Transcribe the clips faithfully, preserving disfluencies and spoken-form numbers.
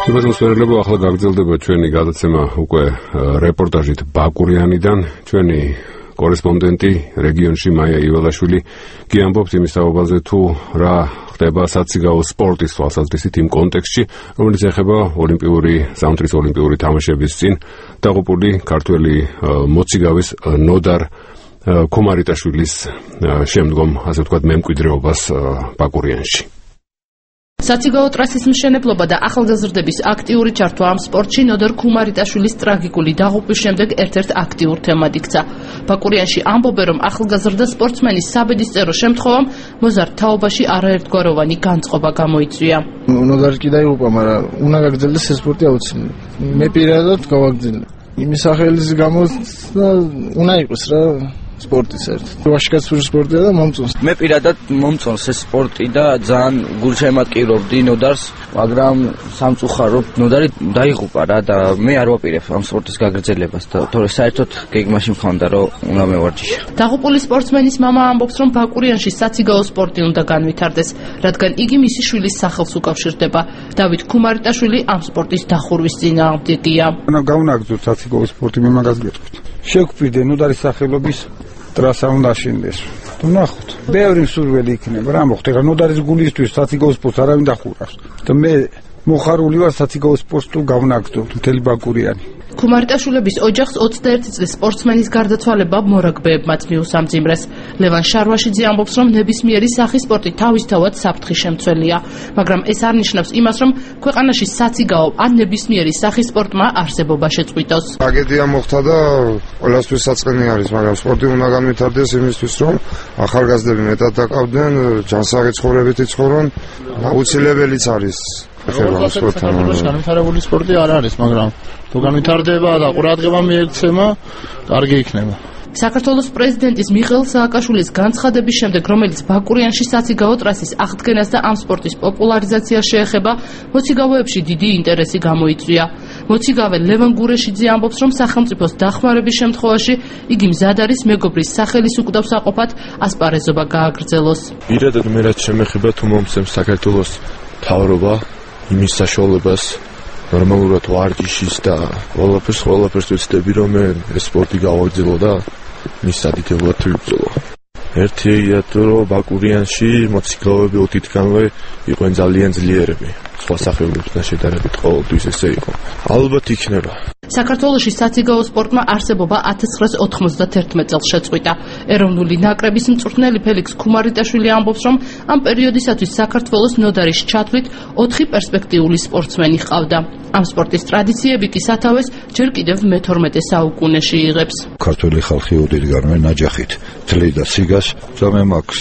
მოსმენელებო, ახლა გაგრძელდება ჩვენი გადაცემა უკვე რეპორტაჟით ბაკურიანიდან. ჩვენი კორესპონდენტი რეგიონში მაია იველაშვილი გიამბობს იმის საუბარზე, თუ რა ხდება საციგაო სპორტის თვალსაზრისით იმ კონტექსტში, რომელიც ეხება ოლიმპიური ზამთრის ოლიმპიური თამაშების წინ დაღუპული ქართველი მოციგავის ნოდარ ქუმარიტაშვილის შემდგომ, ასე ვთქვათ, მემკვიდრეობას ბაკურიანში. საციგაო ტრასის მშენებლობა და ახალგაზრდების აქტიური ჩართვა ამ სპორტში ნოდარ ქუმარიტაშვილის ტრაგიკული დაღუპვის შემდეგ ერთ-ერთ აქტიურ თემად იქცა. ბაკურიანში ამბობენ, რომ ახალგაზრდა სპორტსმენის საბედისწერო შემთხვევამ მოზარდ თაობაში არაერთგვაროვანი განწყობა გამოიწვია. ნოდარი კი დაიღუპა, მაგრამ უნდა გაგრძელდეს ეს სპორტი აუცილებლად. მე პირადად გავაგრძელე. იმის სახელის გამო უნდა იყოს რა სპორტი საერთოდ. ვაშკაცური სპორტია და მომწონს. მე პირადად მომწონს ეს სპორტი და ძალიან გულშემატკივრობდი ნოდარს, მაგრამ სამწუხაროდ ნოდარი დაიღუპა რა და მე არ ვაპირებ ამ სპორტის გაგრძელებას და თორე საერთოდ გეგმაში მქონდა რომ უნდა მევარჯიშო. დაღუპული სპორტსმენის მამა ამბობს, რომ ბაკურიანში საციგაო სპორტი უნდა განვითარდეს, რადგან იგი მისი შვილის სახელს უკავშირდება. დავით ქუმარიტაშვილი ამ სპორტის დახურვის წინააღმდეგია. უნდა გავნაგზოთ საციგაო სპორტი, მე მაგას გეტყვით. შევკვირდე ნოდარის სახელობის ტრასა უნდა შენდეს. თუ ნახოთ, ბევრი მსურველი იქნება რა მოხდა, რა ნოდარის გულისთვის საციგაო სპორტს არავინ დახურავს. და მე მოხარული ვარ საციგაო სპორტს თუ გავნაგზოთ მთელი ბაკურიანი. ქუმარიტაშვილების ოჯახს ოცდაერთი წლის სპორტსმენის გარდაცვალება მორაგბეებმაც მიუსამძიმრეს. ლევან შარვაშიძე ამბობს, რომ ნებისმიერი სახის სპორტი თავისთავად საფრთხის შემცველია, მაგრამ ეს არ ნიშნავს იმას, რომ ქვეყანაში საციგაო ან ნებისმიერი სახის სპორტმა არსებობა შეწყვიტოს. ტრაგედია მოხდა და ყველასთვის საწყენი არის, მაგრამ სპორტი უნდა განვითარდეს იმისთვის, რომ ახალგაზრდები მეტად დაკავდნენ, ჯანსაღი ცხოვრებითი ცხოვრონ, აუცილებელიც არის. განვითარებული სპორტი არ არის, მაგრამ თუ განვითარდება და ყურადღება მიექცემა, კარგი იქნება. საქართველოს პრეზიდენტის მიხეილ სააკაშვილის განცხადების შემდეგ, რომელიც ბაკურიანში საციგაო ტრასის აღდგენას და ამ სპორტის პოპულარიზაციას შეეხება, მოციგავეებში დიდი ინტერესი გამოიწვია. მოციგავე ლევან გურეშიძე ამბობს, რომ სახელმწიფოს დახმარების შემთხვევაში იგი მზად არის მეგობრის სახელის უკვდავსაყოფად ასპარეზობა გააგრძელოს. პირადად მე რაც შემეხება, თუ მომცემს საქართველოს მთავრობა იმის საშუალებას ნორმალურად ვარჯიშის და ყველაფერს ყველაფერს ვეცდები, რომ მე ეს სპორტი გავაგრძელო და მის სადიდებლად ვიბრძოლო. ერთია თუ რომ ბაკურიანში მოციგავეები უთითქანვე იყვენ ძალიან ძლიერები. სხვა სახეობებთან შედარებით ყოველთვის ესე იყო. ალბათ იქნება. საქართველოში საციგაო სპორტმა არსებობა ათას ცხრაას ოთხმოცდაათი წელს შეწყვიტა. ეროვნული ნაკრების მწვრთნელი ფელიქს ქუმარიტაშვილი ამბობს, რომ ამ პერიოდისათვის საქართველოს ნოდარის ჩათვლით ოთხი პერსპექტიული სპორტსმენი ჰყავდა. ამ სპორტის ტრადიციები კი სათავეს ჯერ კიდევ მეთორმეტე საუკუნეში იღებს. ქართველი ხალხი უდიდგანვე ნაჯახით თლიდა ციგას და მე მაქვს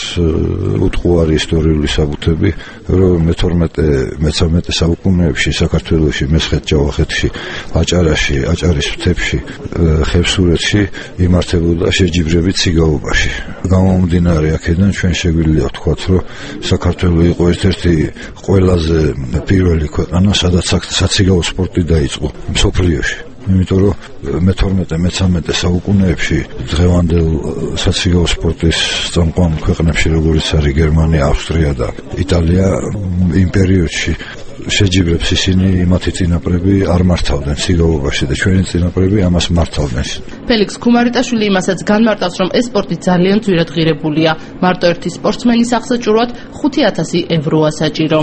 უტყუარი ისტორიული საბუთები, რომ მეთორმეტე მეთორმეტე საუკუნეებში საქართველოში, მესხეთ ჯავახეთში, აჭარაში, აჭარის მთებში, ხევსურეთში იმართებოდა შეჯიბრები ციგაობაში. გამომდინარე აქედან ჩვენ შეგვიძლია ვთქვათ, რომ საქართველო იყო ერთ-ერთი ყველაზე პირველი ქვეყანა, სადაც საციგაო სპორტი დაიწყო მსოფლიოში. იმიტომ რომ მეთორმეტე მეთერთმეტე საუკუნეებში დღევანდელ საციგაო სპორტის წამყვან ქვეყნებში, როგორც არის გერმანია, ავსტრია და იტალია, იმ პერიოდში შეჯიბრებს ისინი მათი წინაპრები არ მართავდნენ ციგაობაში და ჩვენი წინაპრები ამას მართავდნენ. ფელიქს ქუმარიტაშვილი იმასაც განმარტავს, რომ ეს სპორტი ძალიან ძვირად ღირებულია. მარტო ერთი სპორტსმენის აღსაჭიროად ხუთი ათასი ევროა საჭირო.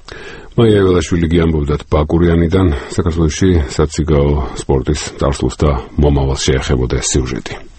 მაია იველაშვილი გიამბობდა ბაკურიანიდან. საქართველოში საციგაო სპორტის წარსულს და მომავალს შეეხებოდა ეს სიუჟეტი.